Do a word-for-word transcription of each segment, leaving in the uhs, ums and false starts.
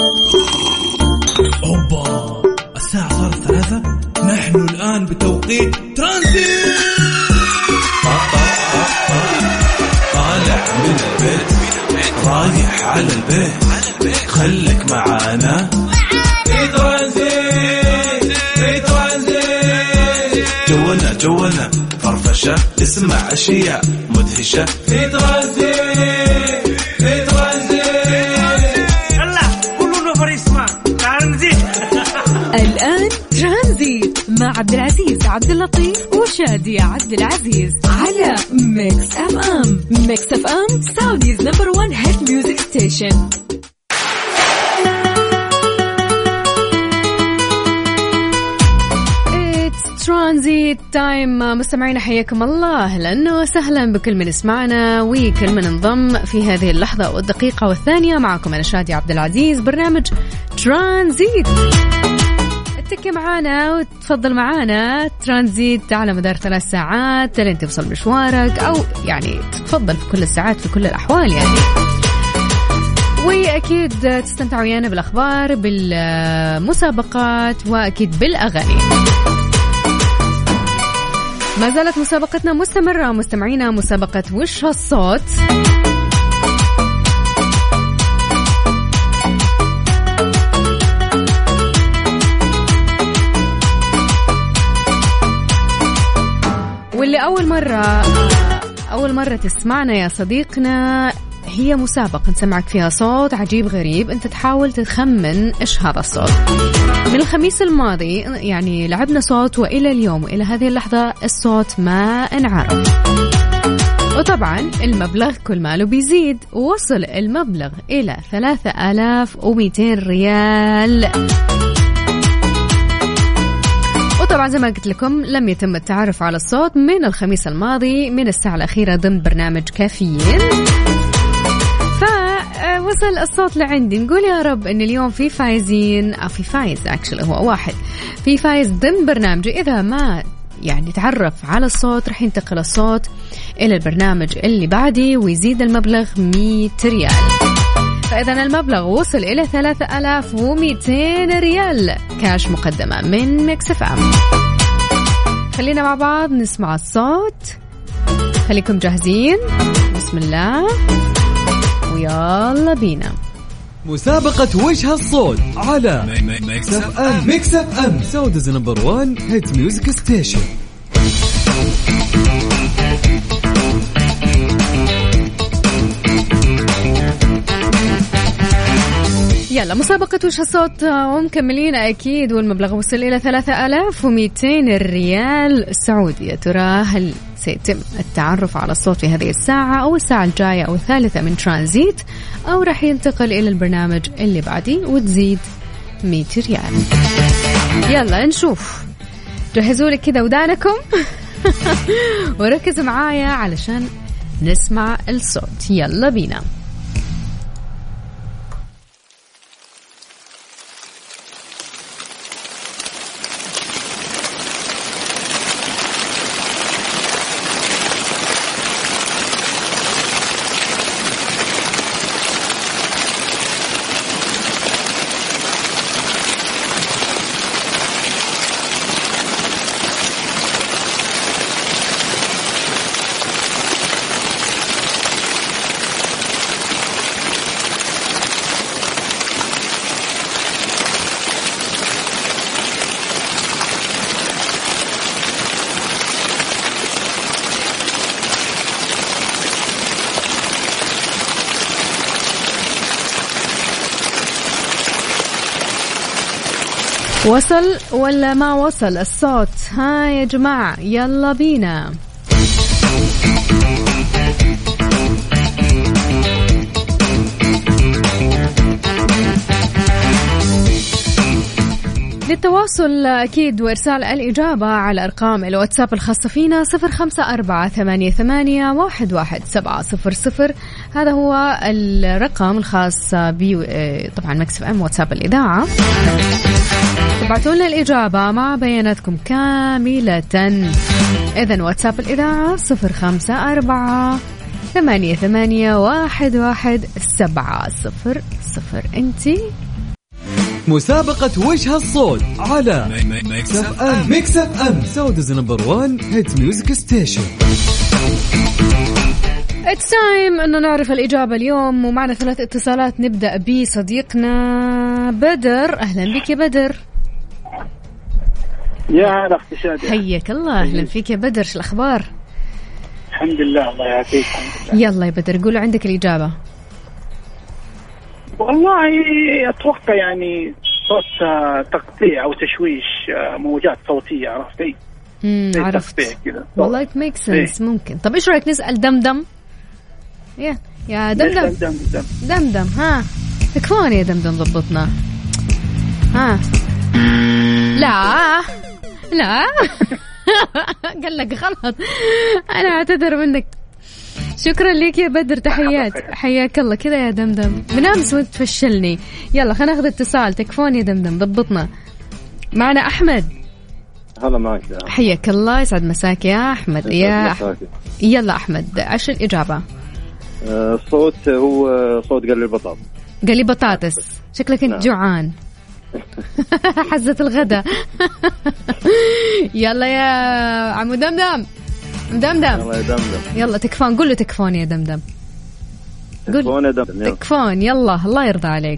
أوبا، الساعة صارت ثلاثة. نحن الآن بتوقيت ترانزيت. طالع من البيت رايح على البيت، خليك معانا في ترانزيت. في ترانزيت جونا جونا فرفشة، اسمع أشياء مدهشة في ترانزيت. في ترانزيت يلا كلنا فريسما ترانزيت. الآن ترانزيت مع عبد العزيز عبد اللطيف وشادية عبد العزيز على ميكس اف ام. ميكس اف ام سعوديز نمبر وان هيت ميوزك ستيشن. ترانزيت تايم. مستمعينا حياكم الله، اهلا وسهلا بكل من يسمعنا وكل من انضم في هذه اللحظة والدقيقة والثانية. معكم أنا شادية عبد العزيز، برنامج ترانزيت. اتكي معانا وتفضل معانا ترانزيت على مدار ثلاث ساعات لين توصل مشوارك، أو يعني تفضل في كل الساعات في كل الأحوال يعني. وأكيد تستمتعوا ويانا بالأخبار بالمسابقات وأكيد بالأغاني. ما زالت مسابقتنا مستمرة مستمعينا، مسابقة وش هالصوت. واللي أول مرة أول مرة تسمعنا يا صديقنا، هي مسابقة نسمعك فيها صوت عجيب غريب، أنت تحاول تخمن إيش هذا الصوت. من الخميس الماضي يعني لعبنا صوت، وإلى اليوم وإلى هذه اللحظة الصوت ما انعرف. وطبعا المبلغ كل ماله بيزيد، وصل المبلغ إلى ثلاثة آلاف ومئتين ريال. وطبعا زي ما قلت لكم لم يتم التعرف على الصوت من الخميس الماضي من الساعة الأخيرة ضمن برنامج كافيين. وصل الصوت لعندي، نقول يا رب ان اليوم في فايزين، او في فايز اكشلي هو واحد، في فايز ضمن برنامجي. اذا ما يعني تعرف على الصوت رح ينتقل الصوت الى البرنامج اللي بعدي ويزيد المبلغ مئة ريال. فاذا المبلغ وصل الى ثلاثة آلاف ومئتين ريال كاش مقدمة من ميكس اف ام. خلينا مع بعض نسمع الصوت، خليكم جاهزين، بسم الله ويلا بينا. مسابقة وش هالصوت على ميكس اف ام. ميكس اف ام سعوديز نمبر وان هيت ميوزك ستيشن. يلا مسابقة وش هالصوت ومكملين أكيد، والمبلغ وصل إلى ثلاثة آلاف ومئتين ريال السعودي. يا ترى هل سيتم التعرف على الصوت في هذه الساعة أو الساعة الجاية أو الثالثة من ترانزيت، أو رح ينتقل إلى البرنامج اللي بعدي وتزيد مئة ريال؟ يلا نشوف، جهزوا لك كذا ودانكم وركزوا معايا علشان نسمع الصوت. يلا بينا. وصل ولا ما وصل الصوت؟ ها يا جماعة يلا بينا. للتواصل أكيد وإرسال الإجابة على أرقام الواتساب الخاصة فينا صفر خمسة أربعة ثمانية ثمانية واحد واحد سبعة صفر صفر. هذا هو الرقم الخاص بي طبعا ميكس اف ام واتساب الإذاعة. ابعتوا لنا الإجابة مع بياناتكم كاملة. إذن واتساب الإذاعة صفر خمسة أربعة ثمانية ثمانية واحد واحد سبعة صفر صفر. أنتي مسابقة وش هالصوت على ميكس اف ام. ميكس اف ام سعوديز نمبر وان هيت ميوزك ستيشن. It's time إنه نعرف الإجابة اليوم، ومعنا ثلاث اتصالات. نبدأ بصديقنا بدر. أهلا بك يا بدر. يا هلا أختي شادية، حياك الله. أهلا فيك يا بدر، شو الأخبار؟ الحمد لله الله يعافيك. يلا يا بدر قولوا عندك الإجابة. والله أتوقع يعني صوت تقطيع أو تشويش موجات صوتية، عرفتي؟ امم عرفت والله it makes sense. ممكن. طب إيش رأيك نسأل دمدم؟ يا يا دمدم دمدم دمدم ها تكفون يا دمدم ضبطنا. ها لا لا قال لك غلط. أنا أعتذر منك. شكرا لك يا بدر، تحيات. حياك الله كذا يا دمدم، من أمس وانت تفشلني. يلا خلينا ناخذ اتصال. تكفون يا دمدم ضبطنا. معنا أحمد. هلا معك. حياك الله، يسعد مساك يا أحمد. يا أحمد. يلا أحمد ايش الإجابة؟ الصوت هو صوت قلي البطاطس. قلي بطاطس. شكلك انت جوعان. حزة الغداء. يلا يا عمو دمدم دمدم. يلا يا دمدم. يلا تكفون. قول له تكفون يا دمدم. تكفون يا دمدم. تكفون. يلا الله يرضى عليك.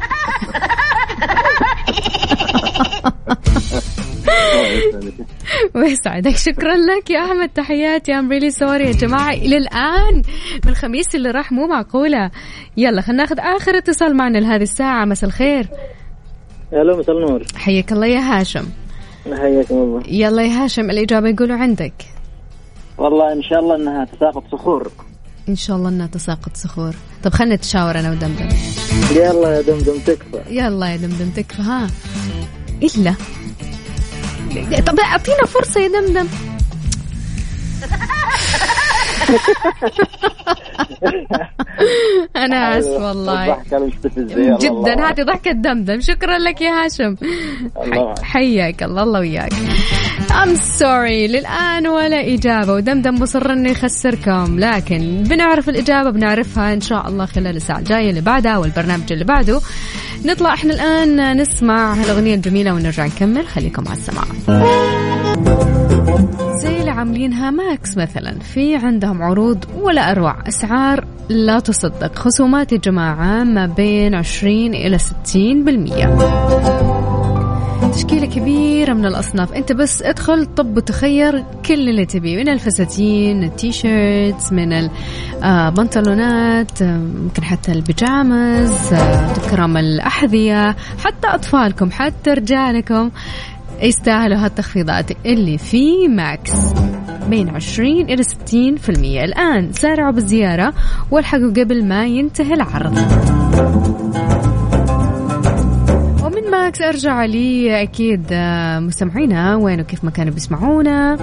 ويسعدك. شكرا لك يا أحمد، تحياتي. I'm really sorry يا جماعة. إلى الآن من الخميس اللي راح مو معقولة. يلا خلنا ناخذ آخر اتصال معنا لهذه الساعة. مساء الخير. يلا مساء النور. حياك الله يا هاشم. حياكم الله. يلا يا هاشم الإجابة يقولوا عندك. والله إن شاء الله إنها تساقط صخور. إن شاء الله إنها تساقط صخور. طب خلنا نتشاور أنا ودمدم. يلا يا دمدم تكفى. يلا يا دمدم تكفى. ها إلا طب أعطينا فرصة يا دمدم. أنا آسف والله جدا. هاتي ضحكة دمدم. شكرا لك يا هاشم. حياك الله. الله وياك. I'm sorry للآن ولا إجابة، ودمدم مصر إنه يخسركم، لكن بنعرف الإجابة، بنعرفها إن شاء الله خلال الساعة الجاية اللي بعدها والبرنامج اللي بعده. نطلع إحنا الآن نسمع الأغنية الجميلة ونرجع نكمل. خليكم على السماع. زي اللي عاملينها ماكس مثلا، في عندهم عروض ولا أروع، أسعار لا تصدق، خصومات يا جماعة ما بين عشرين إلى ستين بالمية، تشكيلة كبيرة من الأصناف. أنت بس ادخل طب وتخير كل اللي تبيه، من الفساتين، التيشيرتس، من البنطلونات، ممكن حتى البيجامز، تكرم الأحذية، حتى أطفالكم حتى رجالكم يستاهلوا هالتخفيضات اللي في ماكس بين عشرين إلى ستين في المية. الآن سارعوا بالزيارة والحقوا قبل ما ينتهي العرض. ومن ماكس أرجع لي أكيد مستمعينا وين وكيف ما كانوا بيسمعونا.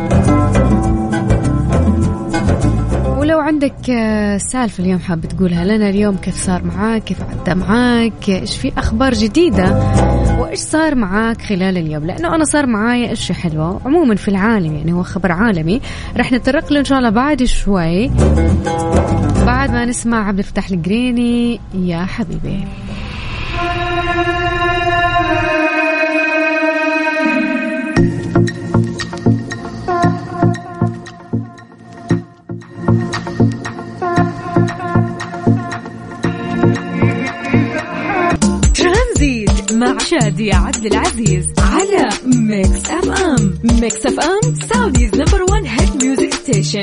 ولو عندك سالفة اليوم حاب تقولها لنا اليوم، كيف صار معاك، كيف عدى معاك، إيش في أخبار جديدة، وإيش صار معاك خلال اليوم، لأنه أنا صار معايا أشياء حلوة عموما في العالم، يعني هو خبر عالمي رح نتطرق له إن شاء الله بعد شوي، بعد ما نسمع عبد الفتاح القريني يا حبيبي. مع شادية عبد العزيز على ميكس اف ام. ميكس اف ام سعوديز نمبر وان هيت ميوزك ستيشن.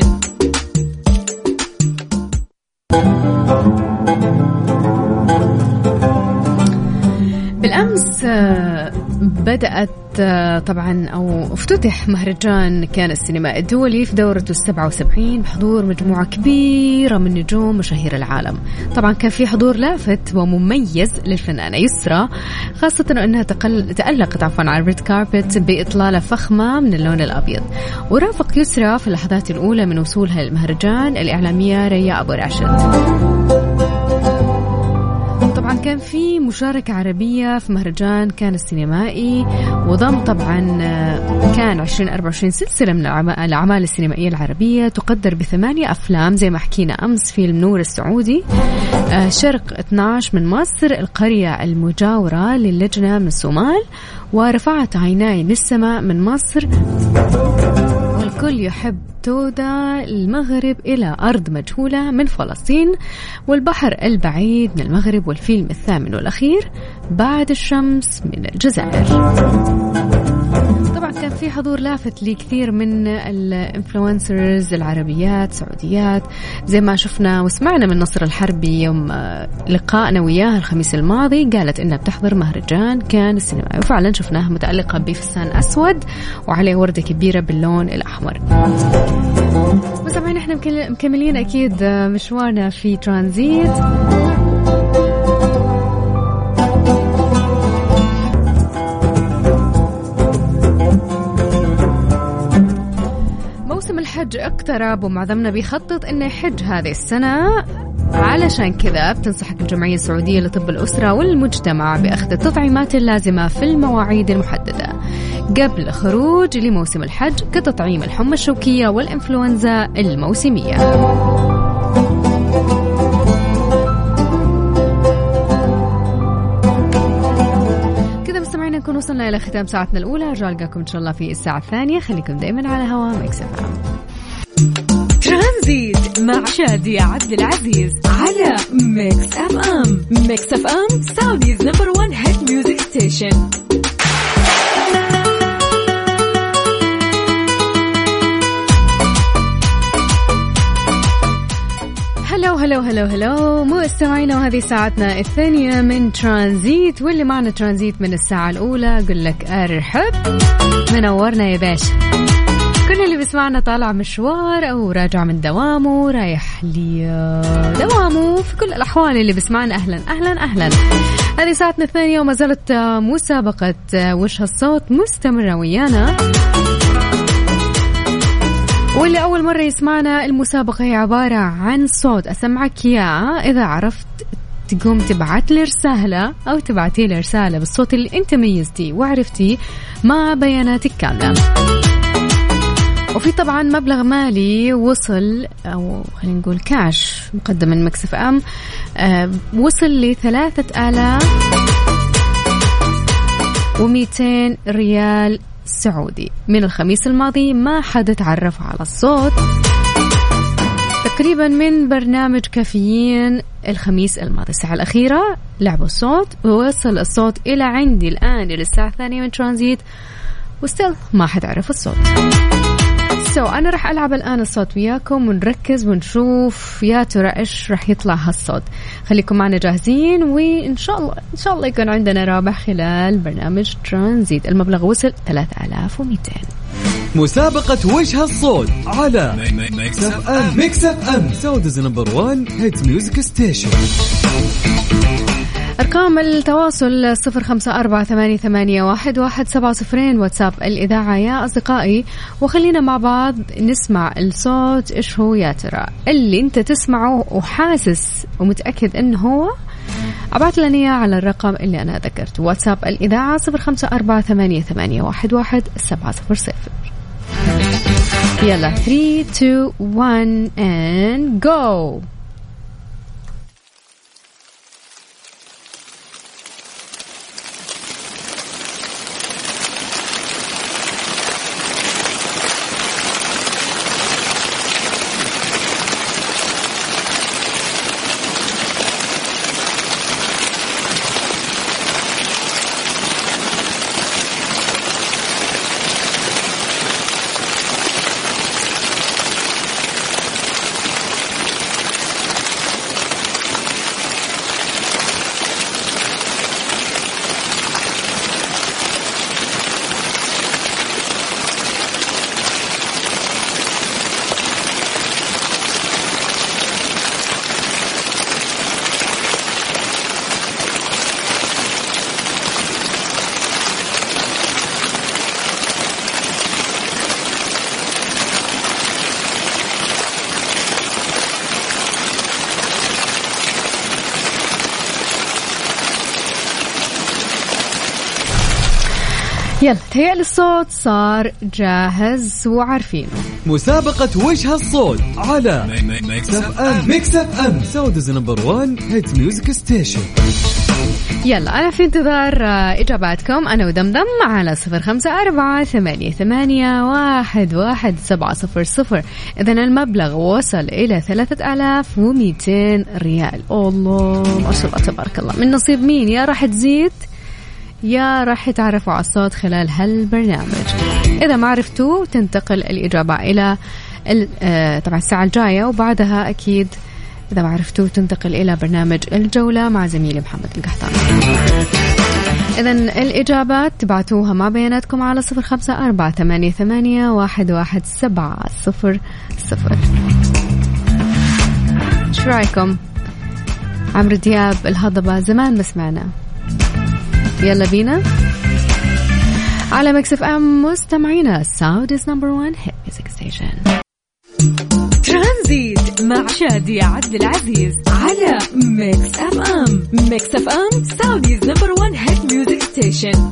بالأمس بدأت طبعا أو افتتح مهرجان كان السينما الدولي في دورته السبعة وسبعين بحضور مجموعة كبيرة من نجوم مشاهير العالم. طبعا كان في حضور لافت ومميز للفنانة يسرا، خاصة أنها تقل... تألقت عفوا على الريد كاربت بإطلالة فخمة من اللون الأبيض. ورافق يسرا في اللحظات الأولى من وصولها للمهرجان الإعلامية ريا أبو راشد. طبعا طبعا كان في مشاركة عربية في مهرجان كان السينمائي، وضم طبعا كان عشرين أربعة وعشرين سلسلة من الأعمال السينمائية العربية تقدر بثمانية أفلام زي ما حكينا أمس. فيلم نور السعودي، شرق اثني عشر من مصر، القرية المجاورة للجنة من الصومال، ورفعت عيناي للسماء من مصر، والكل يحب تودا المغرب إلى أرض مجهولة من فلسطين، والبحر البعيد من المغرب، والفيلم الثامن والأخير بعد الشمس من الجزائر. طبعا كان في حضور لافت لكثير من الانفلونسرز العربيات سعوديات، زي ما شفنا وسمعنا من نصر الحربي يوم لقائنا وياها الخميس الماضي، قالت إنها بتحضر مهرجان كان السينمائي، وفعلا شفناها متألقة بفستان أسود وعليه وردة كبيرة باللون الأحمر. بس عمين احنا مكملين أكيد مشوارنا في ترانزيت. موسم الحج اقترب ومعظمنا بيخطط انه يحج هذه السنة، علشان كذا بتنصحك الجمعية السعودية لطب الأسرة والمجتمع بأخذ التطعيمات اللازمة في المواعيد المحددة قبل خروج لموسم الحج، كتطعيم الحمى الشوكية والإنفلونزا الموسمية. نكون وصلنا إلى ختام ساعتنا الأولى، أرجع ألقاكم إن شاء الله في الساعة الثانية. خليكم دائما على هوا ميكس اف ام. ترانزيت مع شادية عبد العزيز على ميكس اف ام. ميكس اف ام سعوديز نمبر وان هيت ميوزك ستيشن. هلو هلو هلو هلو مستمعينا، وهذه ساعتنا الثانية من ترانزيت، واللي معنا ترانزيت من الساعة الأولى أقول لك أرحب، منورنا يا باشا. كل اللي بيسمعنا طالع مشوار أو راجع من دوامه، رايح لدوامه، في كل الأحوال اللي بيسمعنا أهلا أهلا أهلا. هذه ساعتنا الثانية وما زالت مسابقة وش هالصوت مستمرة ويانا، واللي أول مرة يسمعنا المسابقة هي عبارة عن صوت أسمعك إياه، إذا عرفت تقوم تبعت لي رسالة أو تبعتي لي رسالة بالصوت اللي أنت ميزتي وعرفتي مع بياناتك كاملة. وفي طبعا مبلغ مالي وصل، أو خلينا نقول كاش مقدم من ميكس اف ام، آه وصل لثلاثة آلاف ومئتين ريال سعودي من الخميس الماضي. ما حد تعرف على الصوت تقريبا من برنامج كافيين الخميس الماضي، الساعة الأخيرة لعبوا الصوت ووصل الصوت إلى عندي الآن للساعة الثانية من ترانزيت، وستيل ما حد عرف الصوت. سو so, أنا رح ألعب الآن الصوت وياكم ونركز ونشوف يا ترى إيش رح يطلع هالصوت. خليكم معنا جاهزين، وإن شاء الله إن شاء الله يكون عندنا رابح خلال برنامج ترانزيت. المبلغ وصل ثلاثة آلاف ومئتين. مسابقة وش هالصوت على ميكس اف ام. ميكس اف ام سعوديز نمبر وان هيت ميوزك ستيشن. أرقام التواصل صفر خمسة أربعة ثمانية ثمانية واحد واحد سبعة صفرين، واتساب الإذاعة يا أصدقائي. وخلينا مع بعض نسمع الصوت إيش هو يا ترى اللي أنت تسمعه وحاسس ومتأكد إنه هو. أبعت لنا إياه على الرقم اللي أنا ذكرته، واتساب الإذاعة صفر خمسة أربعة ثمانية ثمانية واحد واحد سبعة صفر صفر. يلا ثري تو ون and go. يلا تهيأ الصوت صار جاهز وعارفينه. مسابقة وش هالصوت على ميكس اف ام. ميكس اف ام سعوديز نمبر وان هيت ميوزك ستيشن. يلا أنا في انتظار إجاباتكم أنا ودمدم على صفر خمسة أربعة ثمانية ثمانية واحد واحد سبعة صفر صفر. إذن المبلغ وصل إلى ثلاثة آلاف ومئتين ريال. الله ما شاء الله تبارك الله. من نصيب مين؟ يا راح تزيد يا راح تعرفوا على الصوت خلال هالبرنامج. إذا ما عرفتوا تنتقل الإجابة إلى طبعا الساعة الجاية، وبعدها أكيد إذا ما عرفتوا تنتقل إلى برنامج الجولة مع زميلي محمد القحطان. إذن الإجابات تبعتوها مع بياناتكم على صفر خمسة أربعة ثمانية ثمانية واحد واحد سبعة صفر صفر. شو رأيكم؟ عمرو دياب الهضبة زمان ما سمعنا. يلا بينا على ميكس اف ام مستمعينا. سعوديز نمبر وان هيت ميوزك ستيشن. ترانزيت مع شادي عبد العزيز على ميكس اف ام. ميكس اف ام سعوديز نمبر وان هيت ميوزك ستيشن.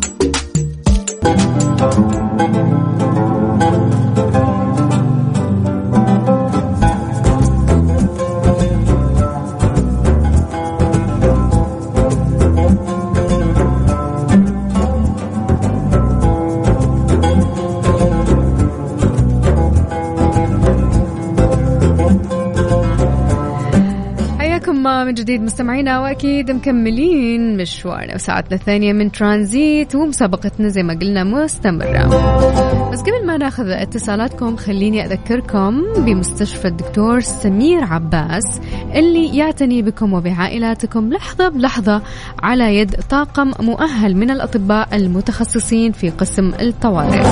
من جديد مستمعينا، وأكيد مكملين مشوارنا وساعتنا الثانية من ترانزيت، ومسابقتنا زي ما قلنا مستمرة. بس قبل ما ناخذ اتصالاتكم خليني أذكركم بمستشفى الدكتور سمير عباس اللي يعتني بكم وبعائلاتكم لحظة بلحظة على يد طاقم مؤهل من الأطباء المتخصصين في قسم الطوارئ،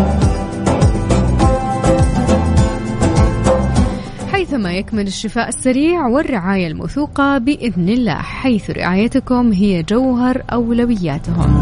حيثما يكمل الشفاء السريع والرعاية الموثوقة بإذن الله، حيث رعايتكم هي جوهر أولوياتهم.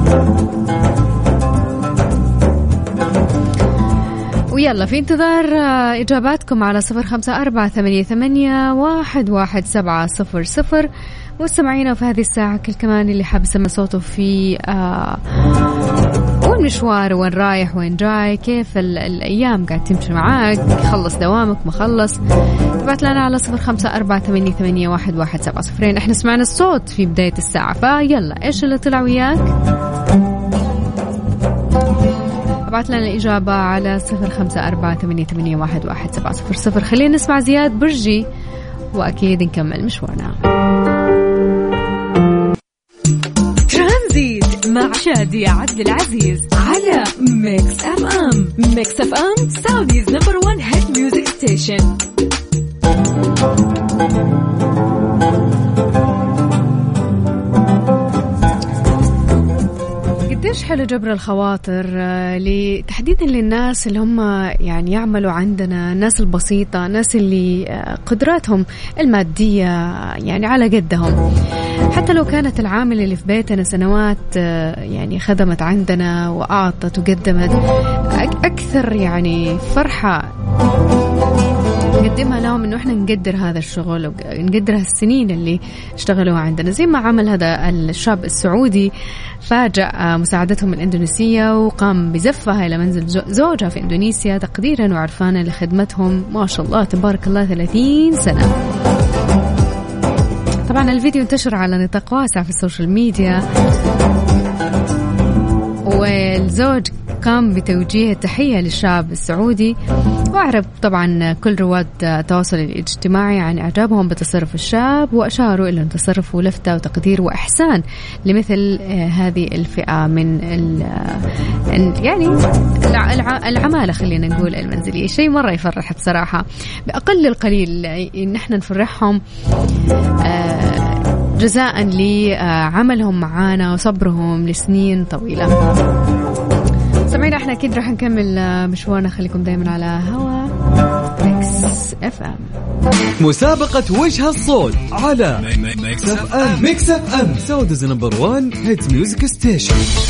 ويلا في انتظار إجاباتكم على صفر خمسة أربعة ثمانية ثمانية واحد واحد سبعة صفر صفر. مستمعينا في هذه الساعة كل كمان اللي حاب يسمع صوته في آه وين مشوار، وين رايح، وين جاي، كيف الأيام قاعد تمشي معاك، خلص دوامك مخلص، تبعت لنا على صفر خمسة أربعة ثمانية ثمانية واحد واحد سبعة صفرين. احنا سمعنا الصوت في بداية الساعة، فيلا ايش اللي طلع وياك؟ ابعت لنا الإجابة على صفر خمسة أربعة ثمانية ثمانية واحد واحد سبعة صفر صفر. خلينا نسمع زياد برجي وأكيد نكمل مشوارنا. ترانزيت مع شادي عبد العزيز على ميكس اف ام. ميكس اف ام سعوديز نمبر وان هيت ميوزك ستيشن. قديش حلو جبر الخواطر لتحديدا للناس اللي هم يعني يعملوا عندنا، الناس البسيطة، الناس اللي قدراتهم المادية يعني على قدهم، حتى لو كانت العاملة اللي في بيتنا سنوات يعني خدمت عندنا وأعطت وقدمت أكثر يعني فرحة نقدمها لهم إنه إحنا نقدر هذا الشغل ونقدر هالسنين اللي اشتغلوا عندنا، زي ما عمل هذا الشاب السعودي فاجأ مساعدتهم الإندونيسية وقام بزفها إلى منزل زوجها في إندونيسيا تقديرا وعرفانا لخدمتهم ما شاء الله تبارك الله ثلاثين سنة. طبعا الفيديو انتشر على نطاق واسع في السوشيال ميديا، والزوج قام بتوجيه التحية للشاب السعودي، وأعرب طبعا كل رواد التواصل الاجتماعي عن إعجابهم بتصرف الشاب، وأشاروا إلى تصرفه لفتة وتقدير وإحسان لمثل هذه الفئة من يعني العمالة خلينا نقول المنزلية. شيء مرة يفرح بصراحة، بأقل القليل إن احنا نفرحهم جزاء لعملهم معانا وصبرهم لسنين طويلة. سمعينا احنا اكيد راح نكمل مشوارنا، خليكم دايما على هوا ميكس اف ام. مسابقة وش هالصوت على ميكس اف ام. ميكس اف ام سعوديز نمبر وان هيت ميوزك ستيشن.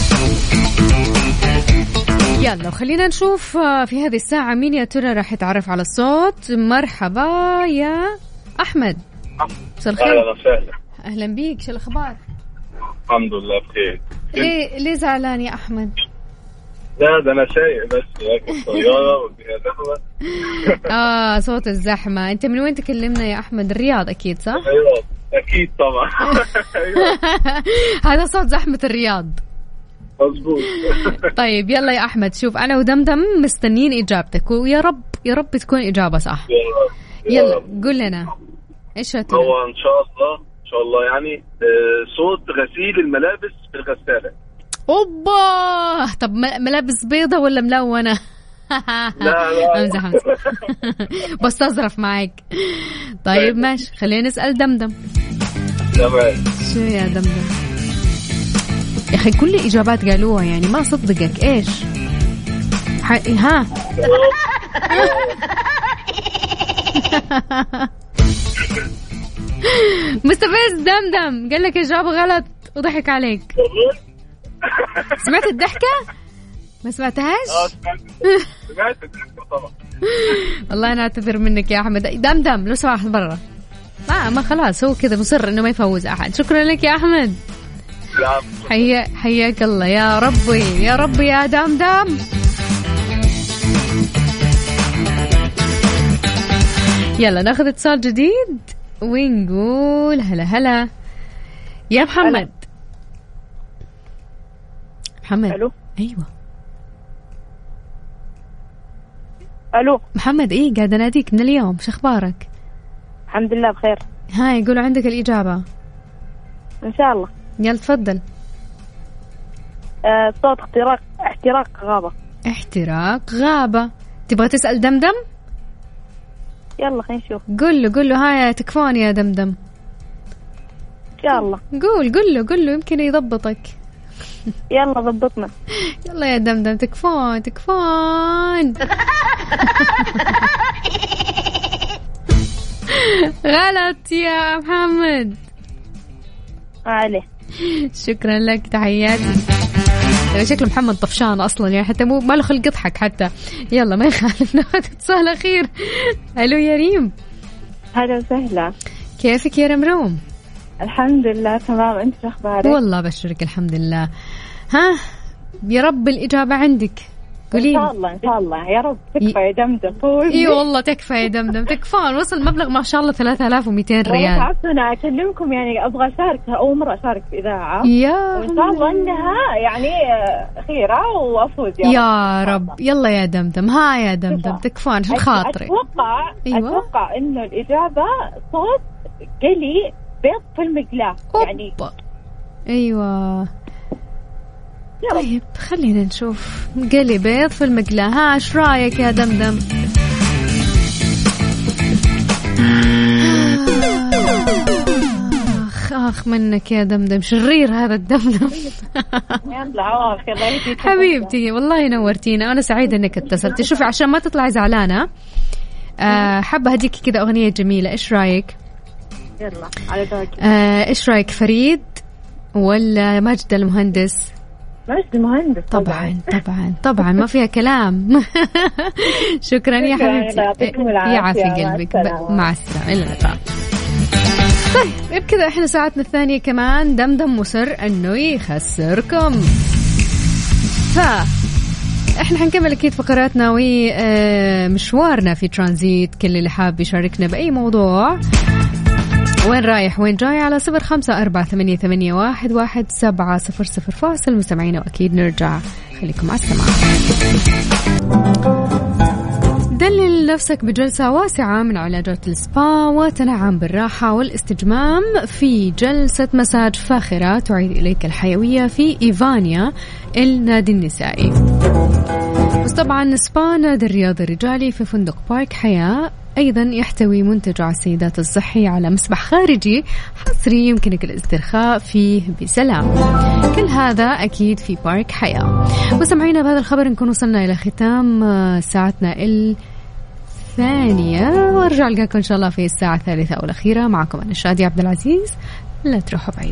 يلا خلينا نشوف في هذه الساعة مين يا ترى راح يتعرف على الصوت. مرحبا يا أحمد. مساء الخير. أهلا وسهلا. أهلا بيك، شو الأخبار؟ الحمد لله بخير. ليه ليه زعلان يا أحمد؟ لا ده أنا سايق بس لكن طيارة وفيها زحمة. آه صوت الزحمة. أنت من وين تكلمنا يا أحمد؟ الرياض أكيد صح؟ الرياض أكيد طبعا. هذا صوت زحمة الرياض. مظبوط. طيب يلا يا أحمد، شوف أنا ودمدم مستنين إجابتك، ويا رب يا رب تكون إجابة صح. يلا قول لنا إيش هتقول؟ هو إن شاء الله إن شاء الله يعني صوت غسيل الملابس في الغسالة. أوبا، طب ملابس بيضة ولا ملونة؟ لا لا أمزح أمزح. بس أظرف معك. طيب ماشي، خلينا نسأل دمدم. تمام. شو يا دمدم يا أخي، كل إجابات قالوها يعني ما صدقك. إيش ح... ها مستفز دمدم قال لك إجابة غلط وضحك عليك. سمعت الضحكة؟ ما سمعتهاش؟ اه سمعت الضحكة طبعا. والله أنا أعتذر منك يا أحمد. دمدم لو سمحت برا. ما ما خلاص هو كذا مصر إنه ما يفوز أحد. شكرا لك يا أحمد. حيا حياك الله يا ربي يا ربي يا دمدم. يلا ناخذ اتصال جديد ونقول هلا هلا يا محمد. هلا. محمد. الو. ايوه الو محمد. ايه قاعد اناديك من اليوم، شو اخبارك؟ الحمد لله بخير. هاي يقولوا عندك الاجابه ان شاء الله. يلا تفضل. آه صوت احتراق احتراق غابه. احتراق غابه. تبغى تسأل دمدم؟ يلا خلينا نشوف. قل له قل له هاي تكفون يا دمدم. ان شاء الله. قول قل له قل له يمكن يضبطك. يلا ضبطنا. يلا يا دمدم تكفون تكفون. غلط يا محمد. عليه. شكرا لك، تحياتي. شكل محمد طفشان اصلا يعني، حتى مو ما له خلق يضحك حتى. يلا ما يخالف ناخذ اتصال اخير. الو يا ريم. هلا وسهلا. كيفك يا رمروم؟ الحمد لله تمام، انت شو اخبارك؟ والله بشرك الحمد لله. ها يا رب الاجابه عندك، قولي. ان شاء الله ان شاء الله يا رب. تكفى يا دمدم. اي والله تكفى يا دمدم تكفون. وصل مبلغ ما شاء الله ثلاثة آلاف ومئتين ريال. تعرف انا اكلمكم يعني ابغى اشارك، اول مره اشارك في اذاعه يا ان شاء الله انها يعني خيره وافوز يا, يا رب. رب يلا يا دمدم. ها يا دمدم تكفون شو خاطرك؟ اتوقع أيوة. اتوقع انه الاجابه صوت قلي بيض في المقلاة يعني. ايوه طيب خلينا نشوف. قلي بيض في المقلاة. ها ايش رايك يا دمدم؟ اخ اخ منك يا دمدم، شرير هذا الدمدم. حبيبتي والله نورتينا، انا سعيدة انك اتصلتي. شوفي عشان ما تطلعي زعلانة، أه حابة هديك كذا اغنية جميلة، ايش رايك؟ يلا على ذوقك. آه ايش رايك، فريد ولا ماجد المهندس؟ ماجد المهندس طبعا طبعا طبعا ما فيها كلام. شكرا يا حبيبتي، يعافي قلبك. مع السلامة، إلى اللقاء. طيب بكذا احنا ساعتنا الثانية كمان دمدم مصر انه يخسركم. ف احنا حنكمل اكيد فقراتنا ومشوارنا في ترانزيت. كل اللي حاب يشاركنا باي موضوع، وين رايح وين جاي، على صفر خمسة أربعة ثمانية ثمانية واحد واحد سبعة صفر صفر. فاصل مستمعين وأكيد نرجع. خليكم على السماع. دلل نفسك بجلسة واسعة من علاجات السبا وتنعم بالراحة والاستجمام في جلسة مساج فاخرة تعيد إليك الحيوية في إيفانيا النادي النسائي. بس طبعا سبا نادي الرياضي الرجالي في فندق بارك حياة أيضا يحتوي منتج على السيدات الصحي على مسبح خارجي حصري يمكنك الاسترخاء فيه بسلام. كل هذا أكيد في بارك حياة. وسمعينا بهذا الخبر نكون وصلنا إلى ختام ساعتنا الثانية، وارجع لقاكم إن شاء الله في الساعة الثالثة أو الأخيرة. معكم أنا شادية عبد العزيز، لا تروحوا بعيد.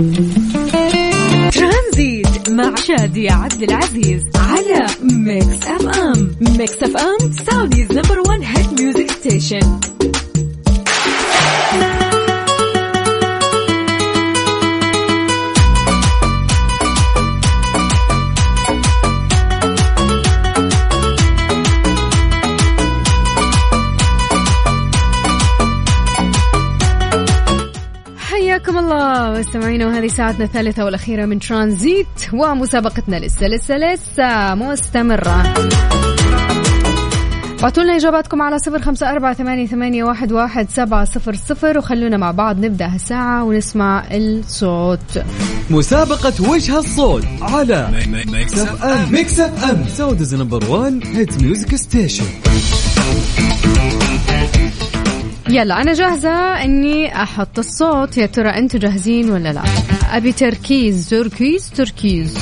ترانزيت مع شادية عبد العزيز على ميكس أف أم. ميكس أف أم سعوديز نمبر وان هيت ميوزك ستيشن. مستمعينا، وهذه ساعتنا الثالثة والأخيرة من ترانزيت، ومسابقتنا لسه لسه لسه مستمرة. بعتوا لنا إجاباتكم على صفر خمسة أربعة ثمانية ثمانية واحد واحد سبعة صفر صفر، وخلونا مع بعض نبدأ هالساعة ونسمع الصوت. مسابقة وش هالصوت على ميكس اف ام. ميكس اف ام سعوديز نمبر وان هيت ميوزك ستيشن. يلا أنا جاهزة إني أحط الصوت، يا ترى أنتوا جاهزين ولا لا؟ أبي تركيز تركيز تركيز.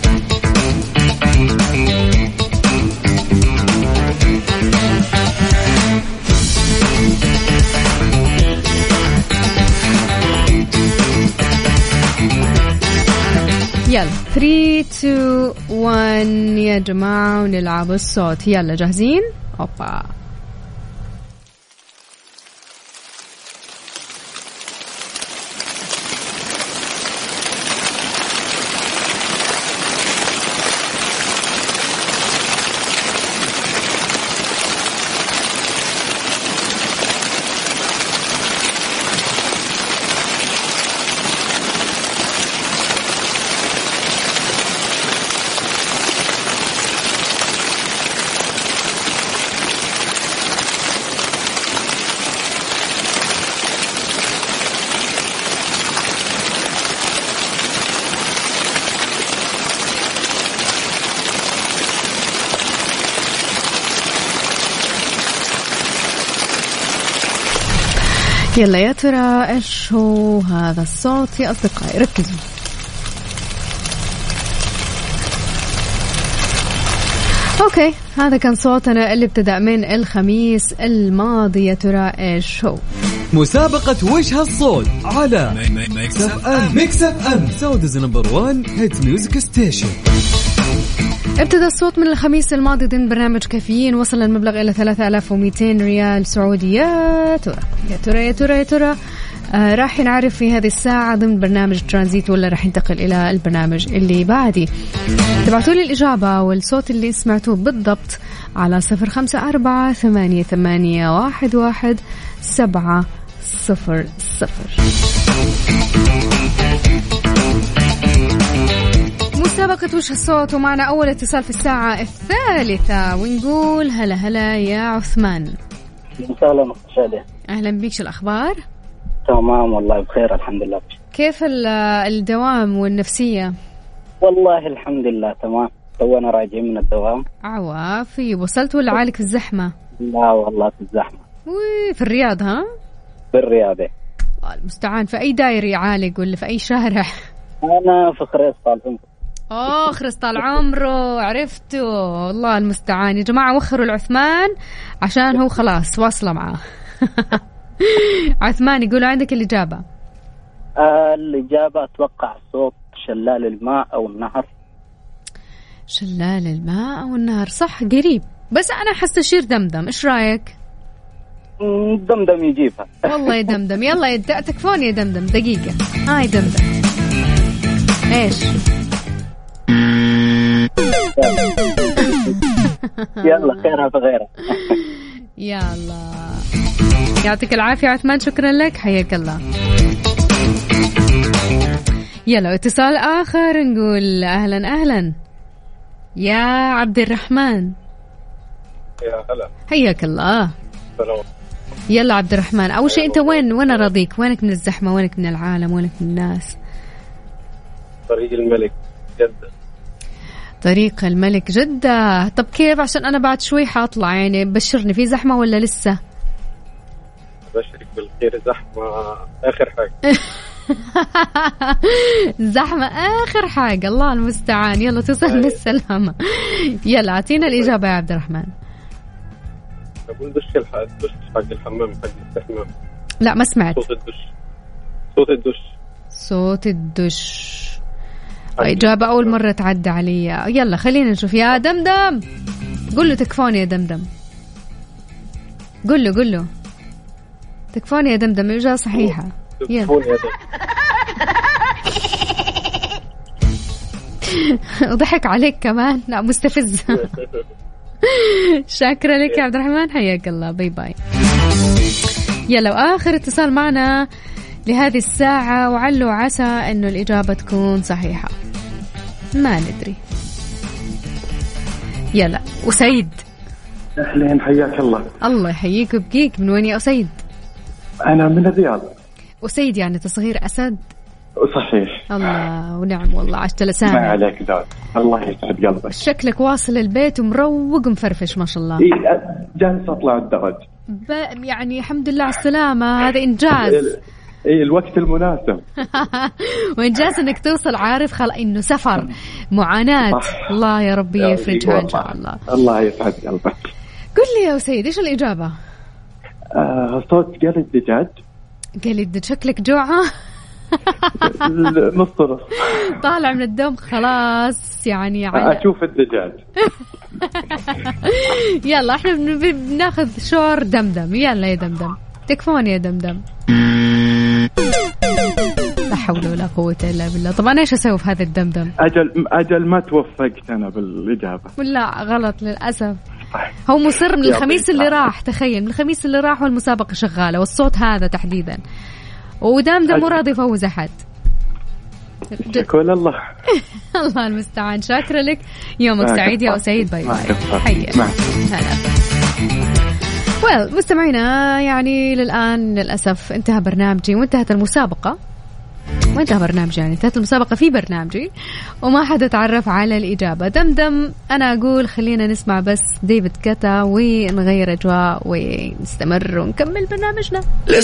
يلا ثلاثة اثنين واحد يا جماعة ونلعب الصوت. يلا جاهزين؟ أوبا. يلا يا ترى إيش هو هذا الصوت يا أصدقائي؟ ركزوا. أوكي، هذا كان صوتنا اللي ابتدأ من الخميس الماضي. يا ترى إيش هو؟ مسابقة وش هالصوت على ميكس اف ام. ميكس اف ام سعوديز نمبر وان هيت ميوزك ستيشن. ابتدى الصوت من الخميس الماضي ضمن برنامج كافيين، وصل المبلغ إلى ثلاثة آلاف ومئتين ريال سعودي. يا ترى يا ترى يا ترى يا ترى آه راح نعرف في هذه الساعة ضمن برنامج ترانزيت، ولا راح ينتقل إلى البرنامج اللي بعدي؟ تبعتوا لي الإجابة والصوت اللي سمعتوه بالضبط على صفر خمسة أربعة ثمانية ثمانية واحد واحد سبعة صفر صفر. مسابقة وش الصوت، ومعنا أول اتصال في الساعة الثالثة، ونقول هلا هلا يا عثمان. مساء الخير. أهلا بيك، شو الأخبار؟ تمام والله بخير الحمد لله. كيف الدوام والنفسية؟ والله الحمد لله تمام، تونا راجعين من الدوام. عوافي، وصلت ولا عالق في الزحمة؟ لا والله في الزحمة. وي في الرياض ها؟ في الرياض. المستعان. في أي دايري عالق ولا في أي شارع؟ أنا في خريص طال عمره. أوه خريص طال عمره، عرفته. والله المستعان يا جماعة، وخروا العثمان عشان هو خلاص واصلة معاه. عثمان يقولوا عندك الإجابة. آه الإجابة أتوقع صوت شلال الماء أو النهر. شلال الماء أو النهر، صح قريب، بس أنا حستشير دمدم. إيش رأيك؟ دمدم يجيبها. والله يا دمدم. يلا يد... تكفون يا دمدم دقيقة. هاي دمدم إيش؟ يلا خيرها بغيرها. يلا يعطيك العافية عثمان، شكرا لك، حياك الله. يلا اتصال آخر، نقول أهلا أهلا يا عبد الرحمن. يا هلا، حياك الله. سلام. يلا عبد الرحمن، أول شيء أنت وين وين أراضيك؟ وينك من الزحمة؟ وينك من العالم؟ وينك من الناس؟ طريق الملك جدة. طريق الملك جدة. طب كيف؟ عشان أنا بعد شوي حاطلع، يعني بشرني، في زحمة ولا لسه؟ بشرك بالخير، زحمة آخر حاجة. زحمة آخر حاجة، الله المستعان. يلا توصل بالسلامة. يلا أعطينا الإجابة يا عبد الرحمن. أقول دش الحق الدش حق الحمام حق الاستحمام. لا ما سمعت. صوت الدش. صوت الدش. صوت الدش. إجابة أول مرة تعدى علي. يلا خلينا نشوف يا دمدم. قل له تكفوني يا دمدم. قل له قل له تكفوني يا دمدم. الإجابة صحيحة. يلا. وضحك عليك كمان. لا مستفز. شاكرة لك يا عبد الرحمن، حياك الله، باي باي. يلا وآخر اتصال معنا لهذه الساعة، وعل وعسى أنه الإجابة تكون صحيحة، ما ندري. يلا أسيد. أهلين، حياك الله. الله يحييك وبقيك. من وين يا أسيد؟ أنا من الرياض. أسيد يعني تصغير أسد؟ صحيح. الله ونعم والله، عشت لسانك. ما عليك ذات، الله يسعد قلبك. شكلك واصل البيت ومروق ومفرفش ما شاء الله. إيه جالس أطلع الدرج. يعني الحمد لله على السلامة، هذا إنجاز. إيه الوقت المناسب. وإنجاز إنك توصل، عارف خل إنه سفر معاناة. الله يا ربي يفرجها إن شاء الله. الله يسعد قلبك. قل لي يا سيد إيش الإجابة؟ آه صوت قلي الدجاج. قلي الدجاج، شكلك جوعة. نص نص طالع من الدم خلاص يعني على... أشوف الدجاج. يلا احنا بناخذ شور دمدم. يلا يا دمدم، تكفون يا دمدم. لا حول ولا قوة إلا بالله. طب أنا إيش أسوي في هذا الدمدم؟ أجل أجل ما توفقت أنا بالإجابة. لا غلط للأسف. هو مصر من الخميس اللي راح، تخيل من الخميس اللي راح والمسابقة شغالة والصوت هذا تحديدا، ودمدم مو راضي يفوز أحد. شكرا الله. الله المستعان. شاكرة لك، يومك سعيد يا سعيد. باي باي. حيا هلا. ويل مستمعينا، يعني للآن للأسف انتهى برنامجي وانتهت المسابقة، وانتهى برنامجي يعني انتهت المسابقة في برنامجي وما حدا تعرف على الإجابة. دمدم أنا أقول خلينا نسمع بس ديفيد كاتا ونغير أجواء ونستمر ونكمل برنامجنا.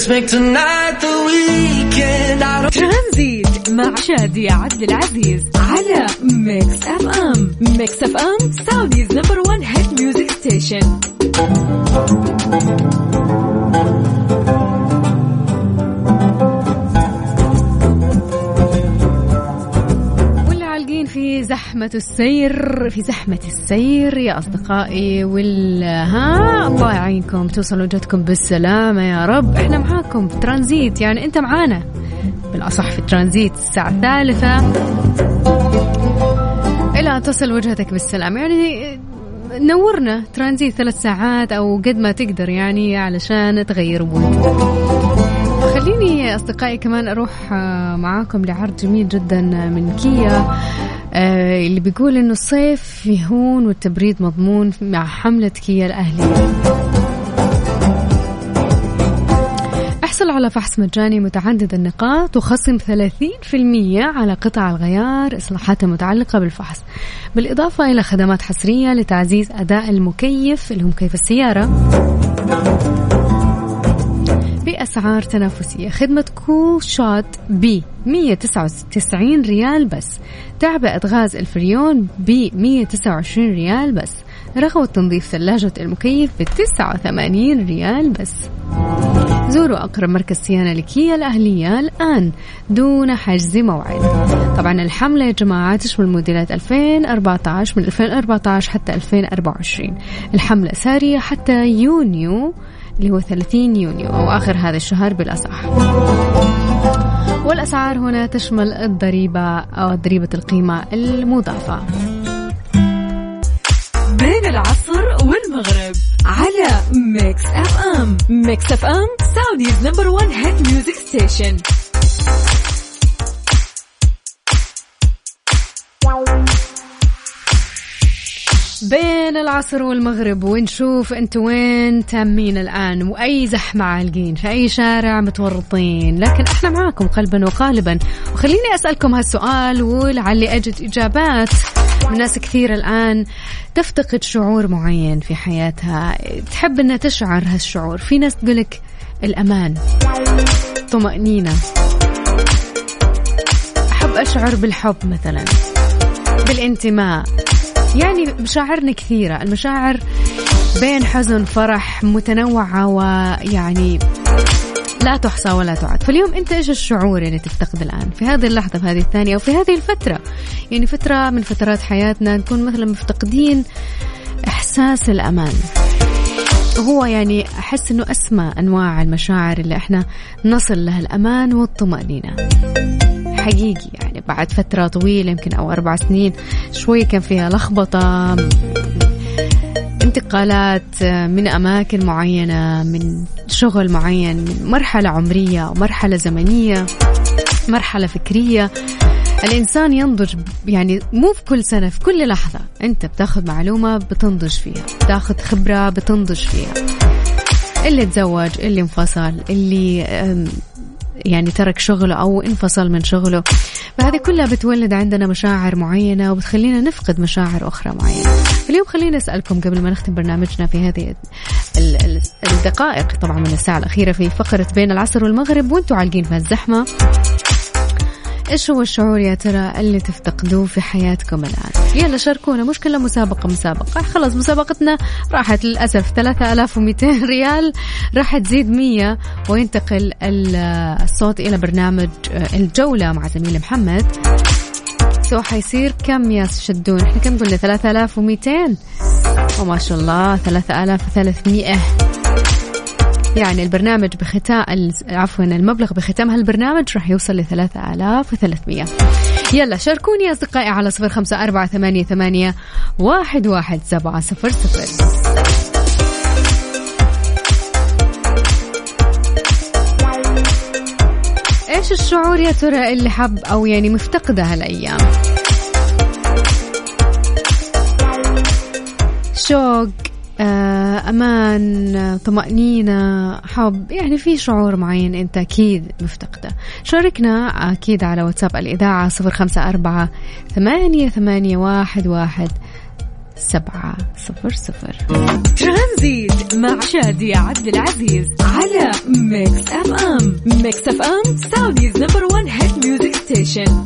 ترانزيت مع شادي عبد العزيز على ميكس أف أم. ميكس أف أم سعوديز نمبر وان هيت ميوزك ستيشن. في زحمة السير في زحمة السير يا أصدقائي، ولا ها الله يعينكم توصلوا وجهتكم بالسلامة يا رب. احنا معاكم في ترانزيت، يعني انت معانا بالأصح في ترانزيت الساعة الثالثة إلى أن تصل وجهتك بالسلامة. يعني نورنا ترانزيت ثلاث ساعات أو قد ما تقدر يعني علشان تغير مود. خليني أصدقائي كمان أروح معاكم لعرض جميل جدا من كيا اللي بيقول إنه الصيف يهون والتبريد مضمون مع حملة كيا الأهلية. احصل على فحص مجاني متعدد النقاط وخصم ثلاثين بالمئة على قطع الغيار إصلاحات متعلقة بالفحص، بالإضافة إلى خدمات حصرية لتعزيز أداء المكيف اللي هو مكيف السيارة بأسعار تنافسية. خدمة كول شوت ب مية وتسعة وتسعين ريال بس، تعبئة غاز الفريون ب مية وتسعة وعشرين ريال بس، رغوة تنظيف ثلاجة المكيف ب تسعة وثمانين ريال بس. زوروا أقرب مركز صيانة لكيا الأهلية الآن دون حجز موعد. طبعا الحملة يا جماعة تشمل موديلات ألفين وأربعة عشر من ألفين وأربعة عشر حتى ألفين وأربعة وعشرين. الحملة سارية حتى يونيو اللي هو ثلاثين يونيو أو آخر هذا الشهر بالأصح. والأسعار هنا تشمل الضريبة أو ضريبة القيمة المضافة. بين العصر والمغرب على ميكس أف أم. ميكس أف أم سعوديز نمبر وان هيت ميوزك ستيشن. بين العصر والمغرب ونشوف انتوا وين تامين الآن وأي زحمة عالقين في أي شارع متورطين، لكن احنا معاكم قلبا وقالبا. وخليني أسألكم هالسؤال ولعلي أجد إجابات من ناس كثير الآن تفتقد شعور معين في حياتها، تحب أنها تشعر هالشعور. في ناس تقولك الأمان، طمأنينة، أحب أشعر بالحب مثلا، بالانتماء. يعني مشاعرنا كثيرة، المشاعر بين حزن فرح متنوعة ويعني لا تحصى ولا تعد. فاليوم أنت إيش الشعور اللي تفتقد الآن في هذه اللحظة في هذه الثانية أو في هذه الفترة؟ يعني فترة من فترات حياتنا نكون مثلا مفتقدين إحساس الأمان، وهو يعني أحس أنه أسمى أنواع المشاعر اللي إحنا نصل لها الأمان والطمأنينة حقيقي. يعني بعد فترة طويلة يمكن أو أربع سنين شوي كان فيها لخبطة، انتقالات من أماكن معينة، من شغل معين، مرحلة عمرية أو مرحلة زمنية، مرحلة فكرية، الإنسان ينضج. يعني مو في كل سنة، في كل لحظة أنت بتاخذ معلومة بتنضج فيها، بتاخذ خبرة بتنضج فيها. اللي تزوج، اللي انفصل، اللي يعني ترك شغله أو انفصل من شغله، فهذه كلها بتولد عندنا مشاعر معينة وبتخلينا نفقد مشاعر أخرى معينة. اليوم خلينا نسألكم قبل ما نختم برنامجنا في هذه الدقائق طبعا من الساعة الأخيرة في فقرة بين العصر والمغرب وانتوا عالقين في الزحمة، إيش هو الشعور يا ترى اللي تفتقدوه في حياتكم الآن؟ يلا شاركونا، مش كلها مسابقة مسابقة، خلاص مسابقتنا راحت للأسف. ثلاثة آلاف ومئتين ريال راح تزيد مية وينتقل الصوت إلى برنامج الجولة مع زميلي محمد. سو حيصير كم يا شدون؟ احنا كم قلنا؟ ثلاثة آلاف ومئتين، وما شاء الله ثلاثة آلاف وثلاثمئة. يعني البرنامج بختام عفوا المبلغ بختام هالبرنامج راح يوصل لثلاثة آلاف وثلاثمئة. يلا شاركوني أصدقائي على صفر خمسة أربعة ثمانية ثمانية واحد واحد سبعة صفر صفر. إيش الشعور يا ترى اللي حب أو يعني مفتقده هالأيام؟ شوق، أمان، طمأنينة، حب، يعني في شعور معين أنت أكيد مفتقده. شاركنا أكيد على واتساب الإذاعة صفر خمسة أربعة ثمانية ثمانية واحد واحد سبعة صفر صفر. ترانزيت مع شادية عبد العزيز على ميكس أف أم. ميكس أف أم سعوديز نمبر وان هيت ميوزك ستيشن.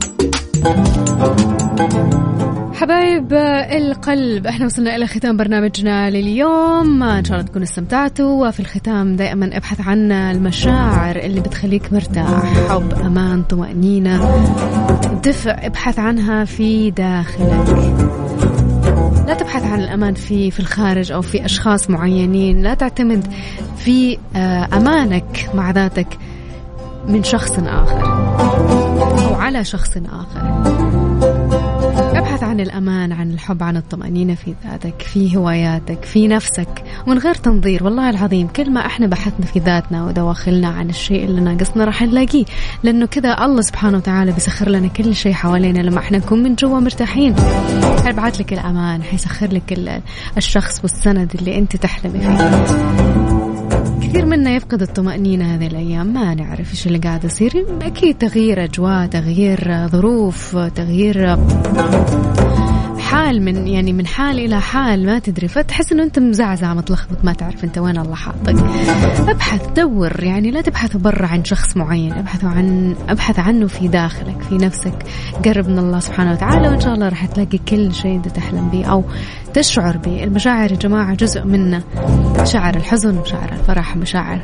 حبايب القلب، احنا وصلنا الى ختام برنامجنا لليوم، ان شاء الله تكونوا استمتعتوا. وفي الختام دائما ابحث عن المشاعر اللي بتخليك مرتاح، حب، امان، طمأنينة، دفء، ابحث عنها في داخلك. لا تبحث عن الأمان في في الخارج أو في أشخاص معينين، لا تعتمد في أمانك مع ذاتك من شخص آخر أو على شخص آخر. ابحث عن الأمان، عن الحب، عن الطمأنينة في ذاتك، في هواياتك، في نفسك، ومن غير تنظير. والله العظيم كل ما احنا بحثنا في ذاتنا ودواخلنا عن الشيء اللي ناقصنا راح نلاقيه، لأنه كذا الله سبحانه وتعالى بيسخر لنا كل شيء حوالينا لما احنا نكون من جوا مرتاحين. حيبعث لك الأمان، حيسخر لك الشخص والسند اللي انت تحلمي فيه. كثير منا يفقد الطمأنينة هذه الأيام، ما نعرف إيش اللي قاعد يصير. أكيد تغيير أجواء، تغيير ظروف، تغيير حال من يعني من حال إلى حال، ما تدري، فتحس إنه أنت مزعزع متلخبط، ما تعرف أنت وين الله حاطك. ابحث، دور، يعني لا تبحث برا عن شخص معين، ابحث عن ابحث عنه في داخلك، في نفسك. قرب من الله سبحانه وتعالى وإن شاء الله راح تلاقي كل شيء أنت تحلم به أو تشعر به. المشاعر يا جماعة جزء منا، مشاعر الحزن، مشاعر الفرح، مشاعر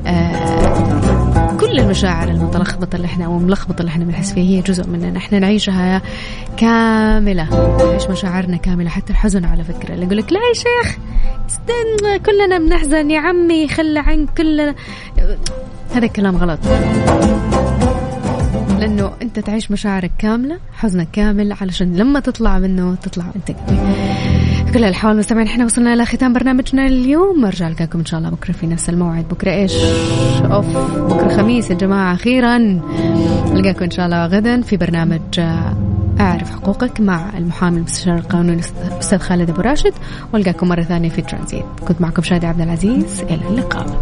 آه كل المشاعر المتلخبطة اللي احنا وملخبطة اللي احنا بنحس فيها هي جزء مننا، احنا نعيشها كاملة، نعيش مشاعرنا كاملة، حتى الحزن على فكرة. اللي يقولك لا يا شيخ استنى كلنا بنحزن يا عمي خلى عنك كلنا، هذا كلام غلط، لأنه أنت تعيش مشاعرك كاملة، حزنك كامل، علشان لما تطلع منه تطلع أنت قوي. كل الحوال مستمعين، احنا وصلنا إلى ختام برنامجنا اليوم. أرجع لكم إن شاء الله بكرة في نفس الموعد. بكرة إيش؟ أوف، بكرة خميس يا جماعة، أخيرا نلقاكم إن شاء الله غدا في برنامج أعرف حقوقك مع المحامي المستشار القانوني الأستاذ خالد أبو راشد، والقاكم مرة ثانية في ترانزيت. كنت معكم شادية عبد العزيز، إلى اللقاء.